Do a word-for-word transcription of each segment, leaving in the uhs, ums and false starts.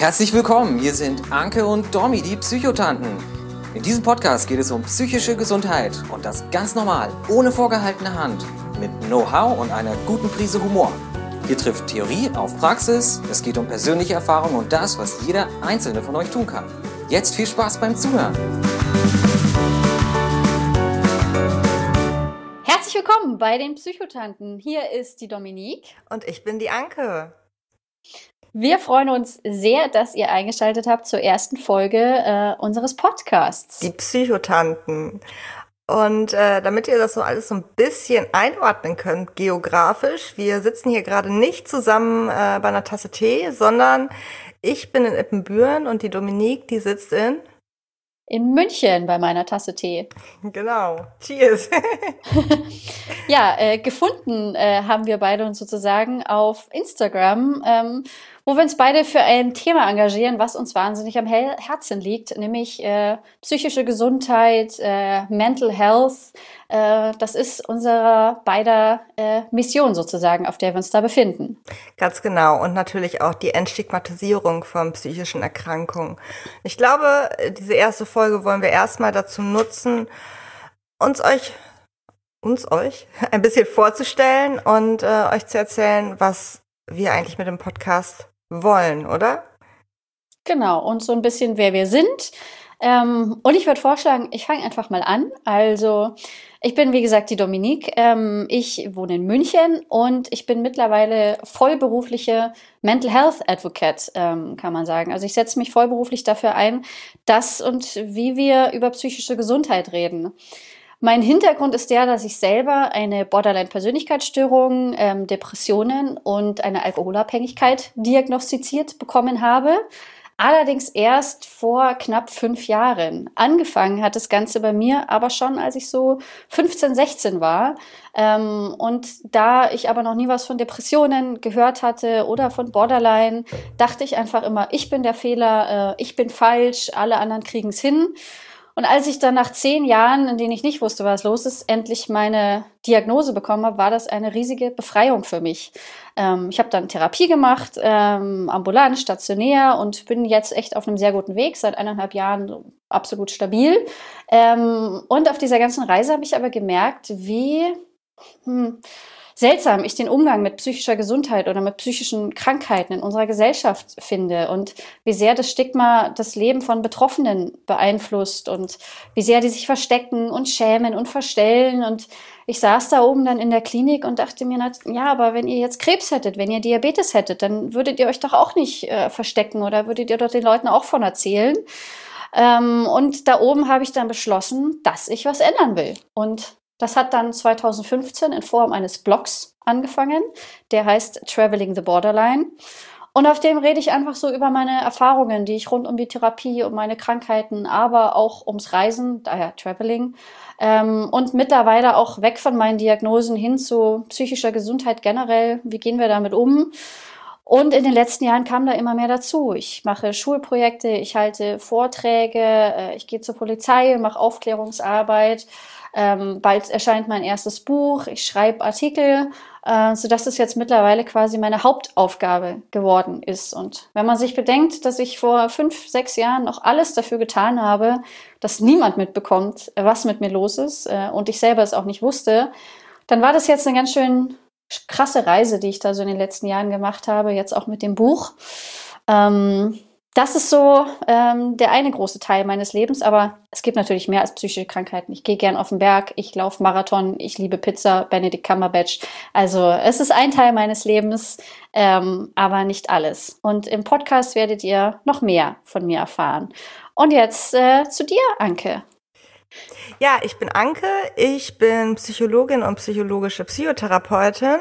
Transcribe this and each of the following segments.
Herzlich willkommen, hier sind Anke und Domi, die Psychotanten. In diesem Podcast geht es um psychische Gesundheit und das ganz normal, ohne vorgehaltene Hand, mit Know-how und einer guten Prise Humor. Hier trifft Theorie auf Praxis, es geht um persönliche Erfahrungen und das, was jeder Einzelne von euch tun kann. Jetzt viel Spaß beim Zuhören. Herzlich willkommen bei den Psychotanten. Hier ist die Dominique. Und ich bin die Anke. Wir freuen uns sehr, dass ihr eingeschaltet habt zur ersten Folge äh, unseres Podcasts. Die Psychotanten. Und äh, damit ihr das so alles so ein bisschen einordnen könnt, geografisch, wir sitzen hier gerade nicht zusammen äh, bei einer Tasse Tee, sondern ich bin in Ippenbüren und die Dominique, die sitzt in... In München bei meiner Tasse Tee. Genau. Cheers. Ja, äh, gefunden äh, haben wir beide uns sozusagen auf Instagram, ähm, wo wir uns beide für ein Thema engagieren, was uns wahnsinnig am Her- Herzen liegt, nämlich äh, psychische Gesundheit, äh, Mental Health. Äh, das ist unsere beider äh, Mission sozusagen, auf der wir uns da befinden. Ganz genau. Und natürlich auch die Entstigmatisierung von psychischen Erkrankungen. Ich glaube, diese erste Folge wollen wir erstmal dazu nutzen, uns euch, uns euch ein bisschen vorzustellen und äh, euch zu erzählen, was wir eigentlich mit dem Podcast wollen, oder? Genau, und so ein bisschen, wer wir sind. Ähm, und ich würde vorschlagen, ich fange einfach mal an. Also, ich bin, wie gesagt, die Dominique. Ähm, ich wohne in München und ich bin mittlerweile vollberufliche Mental Health Advocate, ähm, kann man sagen. Also, ich setze mich vollberuflich dafür ein, dass und wie wir über psychische Gesundheit reden. Mein Hintergrund ist der, dass ich selber eine Borderline-Persönlichkeitsstörung, ähm, Depressionen und eine Alkoholabhängigkeit diagnostiziert bekommen habe. Allerdings erst vor knapp fünf Jahren. Angefangen hat das Ganze bei mir aber schon, als ich so fünfzehn, sechzehn war. Ähm, und da ich aber noch nie was von Depressionen gehört hatte oder von Borderline, dachte ich einfach immer, ich bin der Fehler, äh, ich bin falsch, alle anderen kriegen es hin. Und als ich dann nach zehn Jahren, in denen ich nicht wusste, was los ist, endlich meine Diagnose bekommen habe, war das eine riesige Befreiung für mich. Ähm, ich habe dann Therapie gemacht, ähm, ambulant, stationär und bin jetzt echt auf einem sehr guten Weg, seit eineinhalb Jahren absolut stabil. Ähm, und auf dieser ganzen Reise habe ich aber gemerkt, wie... Hm, seltsam ich den Umgang mit psychischer Gesundheit oder mit psychischen Krankheiten in unserer Gesellschaft finde und wie sehr das Stigma das Leben von Betroffenen beeinflusst und wie sehr die sich verstecken und schämen und verstellen. Und ich saß da oben dann in der Klinik und dachte mir, ja, aber wenn ihr jetzt Krebs hättet, wenn ihr Diabetes hättet, dann würdet ihr euch doch auch nicht äh, verstecken oder würdet ihr doch den Leuten auch von erzählen. Ähm, und da oben habe ich dann beschlossen, dass ich was ändern will. Und das hat dann zwanzig fünfzehn in Form eines Blogs angefangen, der heißt Traveling the Borderline. Und auf dem rede ich einfach so über meine Erfahrungen, die ich rund um die Therapie, um meine Krankheiten, aber auch ums Reisen, daher Traveling, ähm, und mittlerweile auch weg von meinen Diagnosen hin zu psychischer Gesundheit generell. Wie gehen wir damit um? Und in den letzten Jahren kam da immer mehr dazu. Ich mache Schulprojekte, ich halte Vorträge, ich gehe zur Polizei, mache Aufklärungsarbeit. Ähm, bald erscheint mein erstes Buch, ich schreibe Artikel, äh, sodass es jetzt mittlerweile quasi meine Hauptaufgabe geworden ist. Und wenn man sich bedenkt, dass ich vor fünf, sechs Jahren noch alles dafür getan habe, dass niemand mitbekommt, was mit mir los ist äh, und ich selber es auch nicht wusste, dann war das jetzt eine ganz schön krasse Reise, die ich da so in den letzten Jahren gemacht habe, jetzt auch mit dem Buch. Ähm, Das ist so ähm, der eine große Teil meines Lebens, aber es gibt natürlich mehr als psychische Krankheiten. Ich gehe gern auf den Berg, ich laufe Marathon, ich liebe Pizza, Benedict Cumberbatch. Also es ist ein Teil meines Lebens, ähm, aber nicht alles. Und im Podcast werdet ihr noch mehr von mir erfahren. Und jetzt äh, zu dir, Anke. Ja, ich bin Anke, ich bin Psychologin und psychologische Psychotherapeutin.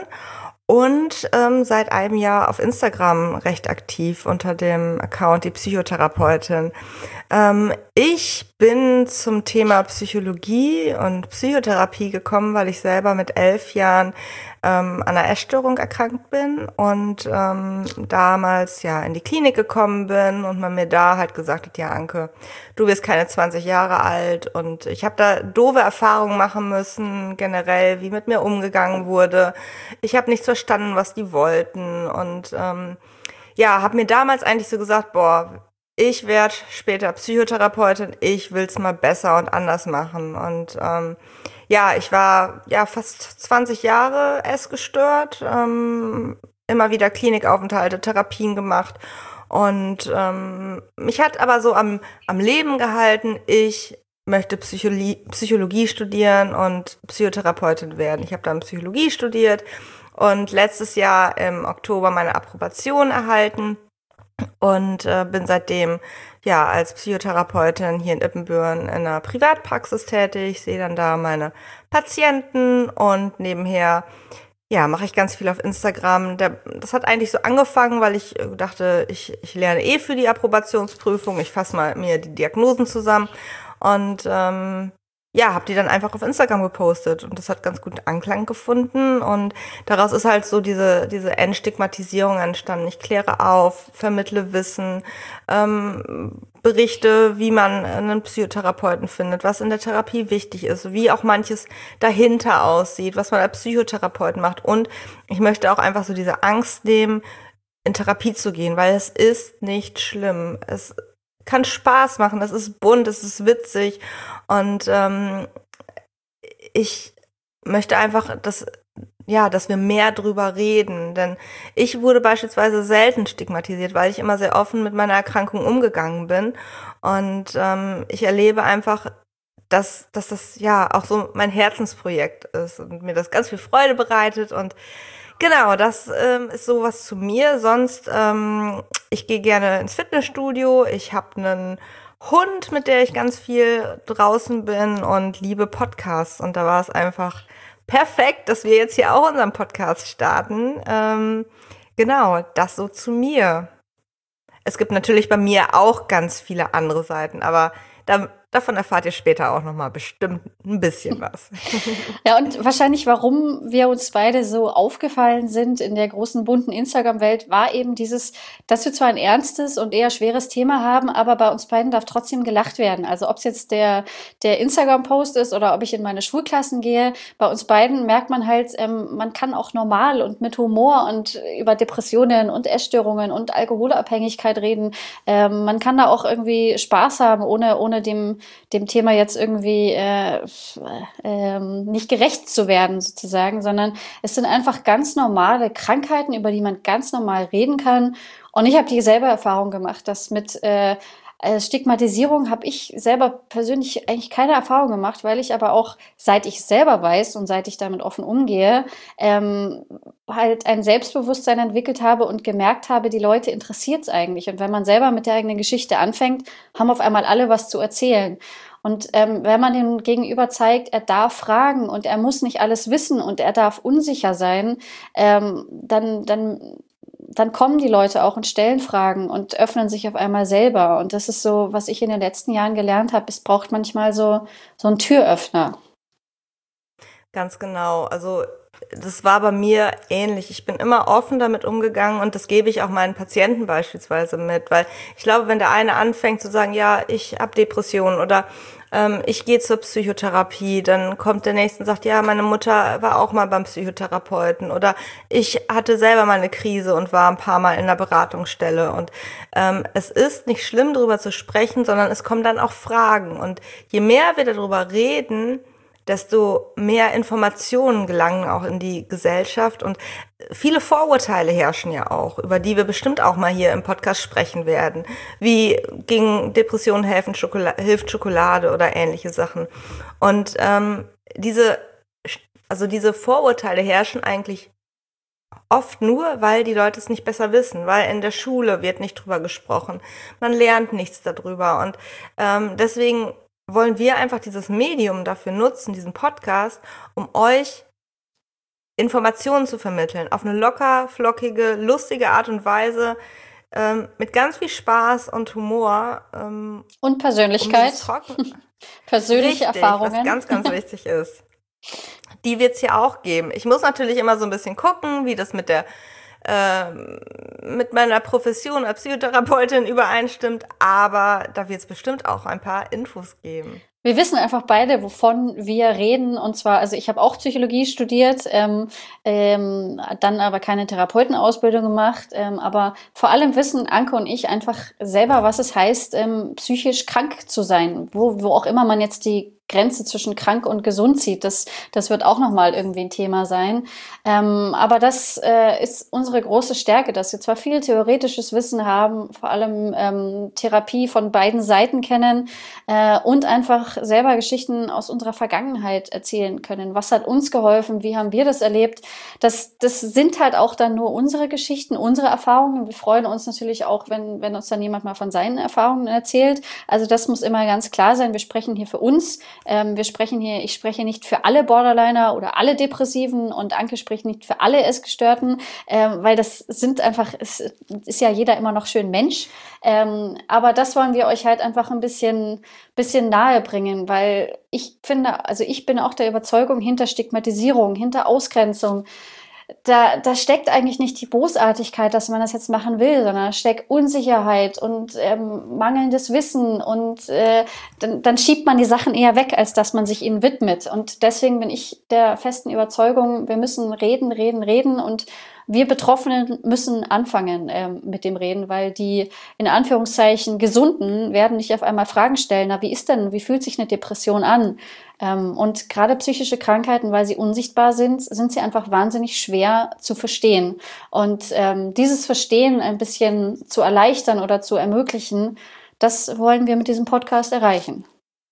Und ähm, seit einem Jahr auf Instagram recht aktiv unter dem Account die Psychotherapeutin. Ähm, ich bin zum Thema Psychologie und Psychotherapie gekommen, weil ich selber mit elf Jahren ähm, an einer Essstörung erkrankt bin und ähm, damals ja in die Klinik gekommen bin und man mir da halt gesagt hat, ja Anke, du wirst keine zwanzig Jahre alt, und ich habe da doofe Erfahrungen machen müssen, generell, wie mit mir umgegangen wurde. Ich habe nicht verstanden, was die wollten, und ähm, ja, habe mir damals eigentlich so gesagt, boah, ich werde später Psychotherapeutin, ich will's mal besser und anders machen. Und ähm, ja, ich war ja fast zwanzig Jahre essgestört, ähm, immer wieder Klinikaufenthalte, Therapien gemacht. Und ähm, mich hat aber so am, am Leben gehalten, ich möchte Psychologie, Psychologie studieren und Psychotherapeutin werden. Ich habe dann Psychologie studiert und letztes Jahr im Oktober meine Approbation erhalten und äh, bin seitdem ja als Psychotherapeutin hier in Ippenbüren in einer Privatpraxis tätig, sehe dann da meine Patienten und nebenher ja, mache ich ganz viel auf Instagram. Der, das hat eigentlich so angefangen, weil ich dachte, ich, ich lerne eh für die Approbationsprüfung. Ich fasse mal mir die Diagnosen zusammen und ähm, ja, habe die dann einfach auf Instagram gepostet und das hat ganz gut Anklang gefunden und daraus ist halt so diese diese Entstigmatisierung entstanden. Ich kläre auf, vermittle Wissen, ähm, berichte, wie man einen Psychotherapeuten findet, was in der Therapie wichtig ist, wie auch manches dahinter aussieht, was man als Psychotherapeuten macht und ich möchte auch einfach so diese Angst nehmen, in Therapie zu gehen, weil es ist nicht schlimm. Es kann Spaß machen, es ist bunt, es ist witzig und ähm, ich möchte einfach, dass, ja, dass wir mehr drüber reden, denn ich wurde beispielsweise selten stigmatisiert, weil ich immer sehr offen mit meiner Erkrankung umgegangen bin und ähm, ich erlebe einfach, dass, dass das ja auch so mein Herzensprojekt ist und mir das ganz viel Freude bereitet und genau, das ähm, ist sowas zu mir. Sonst, ähm, ich gehe gerne ins Fitnessstudio. Ich habe einen Hund, mit der ich ganz viel draußen bin und liebe Podcasts. Und da war es einfach perfekt, dass wir jetzt hier auch unseren Podcast starten. Ähm, genau, das so zu mir. Es gibt natürlich bei mir auch ganz viele andere Seiten, aber da Davon erfahrt ihr später auch noch mal bestimmt ein bisschen was. Ja, und wahrscheinlich, warum wir uns beide so aufgefallen sind in der großen, bunten Instagram-Welt, war eben dieses, dass wir zwar ein ernstes und eher schweres Thema haben, aber bei uns beiden darf trotzdem gelacht werden. Also ob es jetzt der, der Instagram-Post ist oder ob ich in meine Schulklassen gehe, bei uns beiden merkt man halt, ähm, man kann auch normal und mit Humor und über Depressionen und Essstörungen und Alkoholabhängigkeit reden. Ähm, man kann da auch irgendwie Spaß haben, ohne, ohne dem dem Thema jetzt irgendwie äh, äh, nicht gerecht zu werden sozusagen, sondern es sind einfach ganz normale Krankheiten, über die man ganz normal reden kann. Und ich habe dieselbe Erfahrung gemacht, dass mit äh, Stigmatisierung habe ich selber persönlich eigentlich keine Erfahrung gemacht, weil ich aber auch, seit ich selber weiß und seit ich damit offen umgehe, ähm, halt ein Selbstbewusstsein entwickelt habe und gemerkt habe, die Leute interessiert es eigentlich. Und wenn man selber mit der eigenen Geschichte anfängt, haben auf einmal alle was zu erzählen. Und ähm, wenn man dem Gegenüber zeigt, er darf fragen und er muss nicht alles wissen und er darf unsicher sein, ähm, dann, dann dann kommen die Leute auch und stellen Fragen und öffnen sich auf einmal selber. Und das ist so, was ich in den letzten Jahren gelernt habe, es braucht manchmal so, so einen Türöffner. Ganz genau. Also das war bei mir ähnlich. Ich bin immer offen damit umgegangen und das gebe ich auch meinen Patienten beispielsweise mit, weil ich glaube, wenn der eine anfängt zu sagen, ja, ich habe Depressionen oder ähm, ich gehe zur Psychotherapie, dann kommt der nächste und sagt, ja, meine Mutter war auch mal beim Psychotherapeuten oder ich hatte selber mal eine Krise und war ein paar Mal in der Beratungsstelle und ähm, es ist nicht schlimm, darüber zu sprechen, sondern es kommen dann auch Fragen und je mehr wir darüber reden, desto mehr Informationen gelangen auch in die Gesellschaft und viele Vorurteile herrschen ja auch, über die wir bestimmt auch mal hier im Podcast sprechen werden, wie gegen Depressionen helfen Schokolade, hilft Schokolade oder ähnliche Sachen. Und ähm, diese, also diese Vorurteile herrschen eigentlich oft nur, weil die Leute es nicht besser wissen, weil in der Schule wird nicht drüber gesprochen, man lernt nichts darüber und ähm, deswegen wollen wir einfach dieses Medium dafür nutzen, diesen Podcast, um euch Informationen zu vermitteln, auf eine locker, flockige, lustige Art und Weise, ähm, mit ganz viel Spaß und Humor. Ähm, und Persönlichkeit. Um Persönliche Richtig, Erfahrungen. Was ganz, ganz wichtig ist. Die wird es hier auch geben. Ich muss natürlich immer so ein bisschen gucken, wie das mit der äh, mit meiner Profession als Psychotherapeutin übereinstimmt, aber da wird es bestimmt auch ein paar Infos geben. Wir wissen einfach beide, wovon wir reden. Und zwar, also ich habe auch Psychologie studiert, ähm, ähm, dann aber keine Therapeutenausbildung gemacht. Ähm, aber vor allem wissen Anke und ich einfach selber, was es heißt, ähm, psychisch krank zu sein. Wo, wo auch immer man jetzt die Grenze zwischen krank und gesund zieht. Das, das wird auch nochmal irgendwie ein Thema sein. Ähm, aber das äh, ist unsere große Stärke, dass wir zwar viel theoretisches Wissen haben, vor allem ähm, Therapie von beiden Seiten kennen äh, und einfach selber Geschichten aus unserer Vergangenheit erzählen können. Was hat uns geholfen? Wie haben wir das erlebt? Das, das sind halt auch dann nur unsere Geschichten, unsere Erfahrungen. Wir freuen uns natürlich auch, wenn, wenn uns dann jemand mal von seinen Erfahrungen erzählt. Also das muss immer ganz klar sein. Wir sprechen hier für uns. Ähm, wir sprechen hier, ich spreche nicht für alle Borderliner oder alle Depressiven und Anke spricht nicht für alle Essgestörten, ähm, weil das sind einfach, es ist ja jeder immer noch schön Mensch. Ähm, aber das wollen wir euch halt einfach ein bisschen, bisschen nahe bringen, weil ich finde, also ich bin auch der Überzeugung, hinter Stigmatisierung, hinter Ausgrenzung, Da, da steckt eigentlich nicht die Bosartigkeit, dass man das jetzt machen will, sondern da steckt Unsicherheit und ähm, mangelndes Wissen und äh, dann, dann schiebt man die Sachen eher weg, als dass man sich ihnen widmet. Und deswegen bin ich der festen Überzeugung, wir müssen reden, reden, reden und wir Betroffenen müssen anfangen ähm, mit dem Reden, weil die in Anführungszeichen Gesunden werden nicht auf einmal Fragen stellen, na, wie ist denn, wie fühlt sich eine Depression an? Ähm, und gerade psychische Krankheiten, weil sie unsichtbar sind, sind sie einfach wahnsinnig schwer zu verstehen. Und ähm, dieses Verstehen ein bisschen zu erleichtern oder zu ermöglichen, das wollen wir mit diesem Podcast erreichen.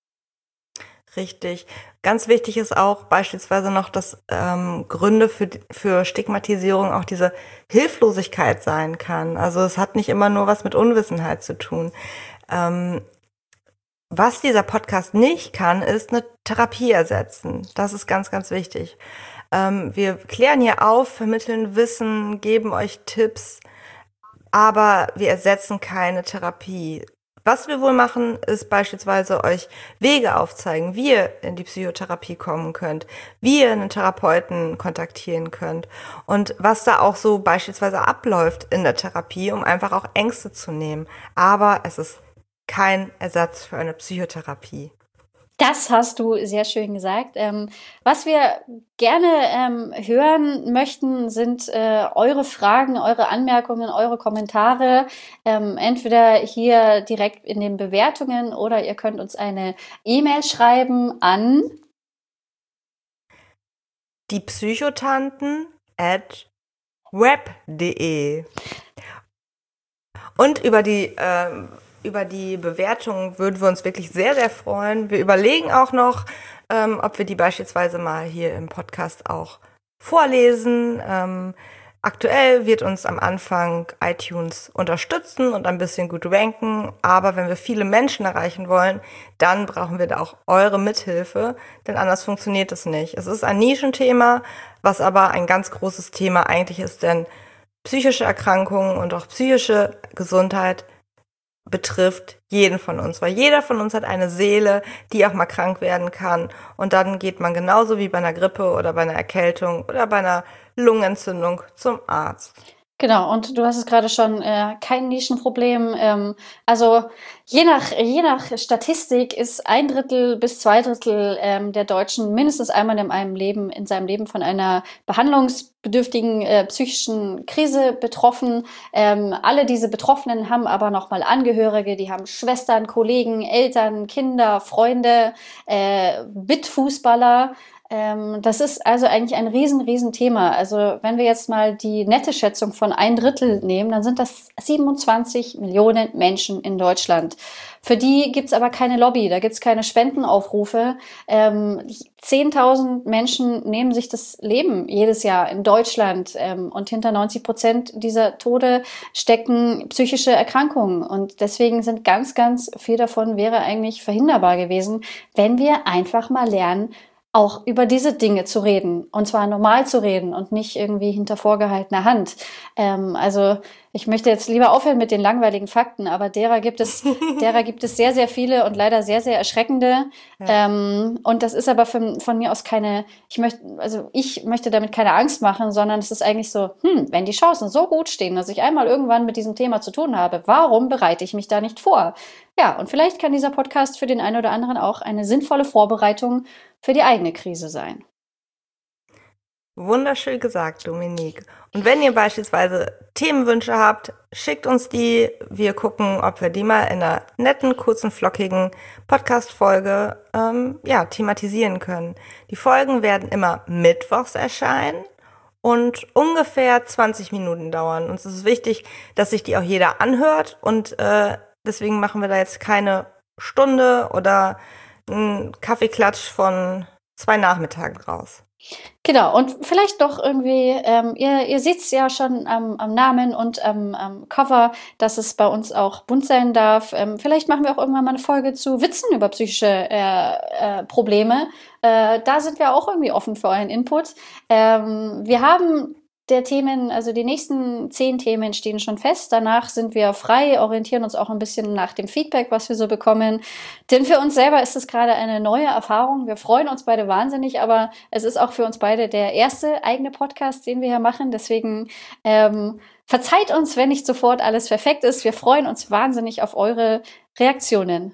Richtig. Ganz wichtig ist auch beispielsweise noch, dass ähm, Gründe für, für Stigmatisierung auch diese Hilflosigkeit sein kann. Also es hat nicht immer nur was mit Unwissenheit zu tun. Ähm, was dieser Podcast nicht kann, ist eine Therapie ersetzen. Das ist ganz, ganz wichtig. Ähm, wir klären hier auf, vermitteln Wissen, geben euch Tipps, aber wir ersetzen keine Therapie. Was wir wohl machen, ist beispielsweise euch Wege aufzeigen, wie ihr in die Psychotherapie kommen könnt, wie ihr einen Therapeuten kontaktieren könnt und was da auch so beispielsweise abläuft in der Therapie, um einfach auch Ängste zu nehmen. Aber es ist kein Ersatz für eine Psychotherapie. Das hast du sehr schön gesagt. Ähm, was wir gerne ähm, hören möchten, sind äh, eure Fragen, eure Anmerkungen, eure Kommentare. Ähm, entweder hier direkt in den Bewertungen oder ihr könnt uns eine E-Mail schreiben an die Psychotanten at web punkt de. Und über die äh, Über die Bewertungen würden wir uns wirklich sehr, sehr freuen. Wir überlegen auch noch, ähm, ob wir die beispielsweise mal hier im Podcast auch vorlesen. Ähm, aktuell wird uns am Anfang iTunes unterstützen und ein bisschen gut ranken. Aber wenn wir viele Menschen erreichen wollen, dann brauchen wir da auch eure Mithilfe, denn anders funktioniert es nicht. Es ist ein Nischenthema, was aber ein ganz großes Thema eigentlich ist, denn psychische Erkrankungen und auch psychische Gesundheit betrifft jeden von uns, weil jeder von uns hat eine Seele, die auch mal krank werden kann und dann geht man genauso wie bei einer Grippe oder bei einer Erkältung oder bei einer Lungenentzündung zum Arzt. Genau, und du hast es gerade schon, äh, kein Nischenproblem. Ähm, also je nach, je nach Statistik ist ein Drittel bis zwei Drittel ähm, der Deutschen mindestens einmal in einem Leben, in seinem Leben von einer behandlungsbedürftigen äh, psychischen Krise betroffen. Ähm, alle diese Betroffenen haben aber nochmal Angehörige, die haben Schwestern, Kollegen, Eltern, Kinder, Freunde, äh, Mitfußballer. Das ist also eigentlich ein riesen, riesen Thema. Also wenn wir jetzt mal die nette Schätzung von ein Drittel nehmen, dann sind das siebenundzwanzig Millionen Menschen in Deutschland. Für die gibt's aber keine Lobby, da gibt's keine Spendenaufrufe. Ähm, zehntausend Menschen nehmen sich das Leben jedes Jahr in Deutschland ähm, und hinter neunzig Prozent dieser Tode stecken psychische Erkrankungen. Und deswegen sind ganz, ganz viel davon wäre eigentlich verhinderbar gewesen, wenn wir einfach mal lernen, auch über diese Dinge zu reden und zwar normal zu reden und nicht irgendwie hinter vorgehaltener Hand. Ähm, also ich möchte jetzt lieber aufhören mit den langweiligen Fakten, aber derer gibt es, derer gibt es sehr, sehr viele und leider sehr, sehr erschreckende. Ja. Ähm, und das ist aber von, von mir aus keine, ich möchte, also ich möchte damit keine Angst machen, sondern es ist eigentlich so, hm, wenn die Chancen so gut stehen, dass ich einmal irgendwann mit diesem Thema zu tun habe, warum bereite ich mich da nicht vor? Ja, und vielleicht kann dieser Podcast für den einen oder anderen auch eine sinnvolle Vorbereitung für die eigene Krise sein. Wunderschön gesagt, Dominique. Und wenn ihr beispielsweise Themenwünsche habt, schickt uns die. Wir gucken, ob wir die mal in einer netten, kurzen, flockigen Podcast-Folge ähm, ja, thematisieren können. Die Folgen werden immer mittwochs erscheinen und ungefähr zwanzig Minuten dauern. Und es ist wichtig, dass sich die auch jeder anhört. Und äh, deswegen machen wir da jetzt keine Stunde oder einen Kaffeeklatsch von zwei Nachmittagen draus. Genau, und vielleicht doch irgendwie, ähm, ihr, ihr seht es ja schon am, am Namen und am, am Cover, dass es bei uns auch bunt sein darf. Ähm, vielleicht machen wir auch irgendwann mal eine Folge zu Witzen über psychische äh, äh, Probleme. Äh, da sind wir auch irgendwie offen für euren Input. Ähm, wir haben der Themen, also die nächsten zehn Themen stehen schon fest. Danach sind wir frei, orientieren uns auch ein bisschen nach dem Feedback, was wir so bekommen. Denn für uns selber ist es gerade eine neue Erfahrung. Wir freuen uns beide wahnsinnig, aber es ist auch für uns beide der erste eigene Podcast, den wir hier machen. Deswegen ähm, verzeiht uns, wenn nicht sofort alles perfekt ist. Wir freuen uns wahnsinnig auf eure Reaktionen.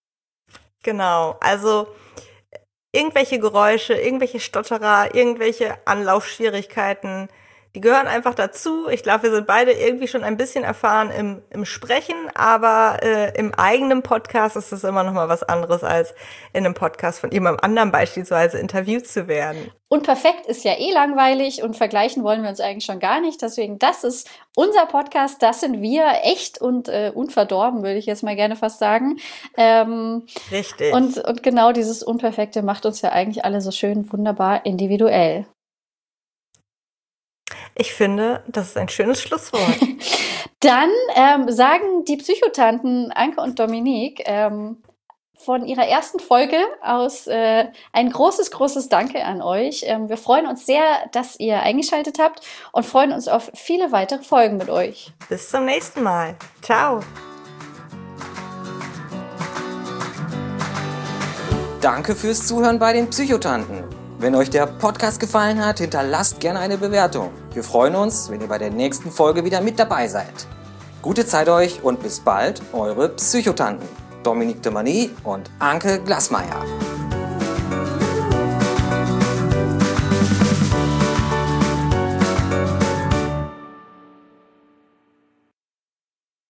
Genau, also irgendwelche Geräusche, irgendwelche Stotterer, irgendwelche Anlaufschwierigkeiten, die gehören einfach dazu. Ich glaube, wir sind beide irgendwie schon ein bisschen erfahren im, im Sprechen, aber äh, im eigenen Podcast ist es immer noch mal was anderes, als in einem Podcast von jemandem anderen beispielsweise interviewt zu werden. Und perfekt ist ja eh langweilig und vergleichen wollen wir uns eigentlich schon gar nicht. Deswegen, das ist unser Podcast, das sind wir, echt und äh, unverdorben, würde ich jetzt mal gerne fast sagen. Ähm, Richtig. Und, und genau dieses Unperfekte macht uns ja eigentlich alle so schön, wunderbar individuell. Ich finde, das ist ein schönes Schlusswort. Dann ähm, sagen die Psychotanten Anke und Dominique ähm, von ihrer ersten Folge aus äh, ein großes, großes Danke an euch. Ähm, wir freuen uns sehr, dass ihr eingeschaltet habt und freuen uns auf viele weitere Folgen mit euch. Bis zum nächsten Mal. Ciao. Danke fürs Zuhören bei den Psychotanten. Wenn euch der Podcast gefallen hat, hinterlasst gerne eine Bewertung. Wir freuen uns, wenn ihr bei der nächsten Folge wieder mit dabei seid. Gute Zeit euch und bis bald, eure Psychotanten. Dominique de Mani und Anke Glasmeier.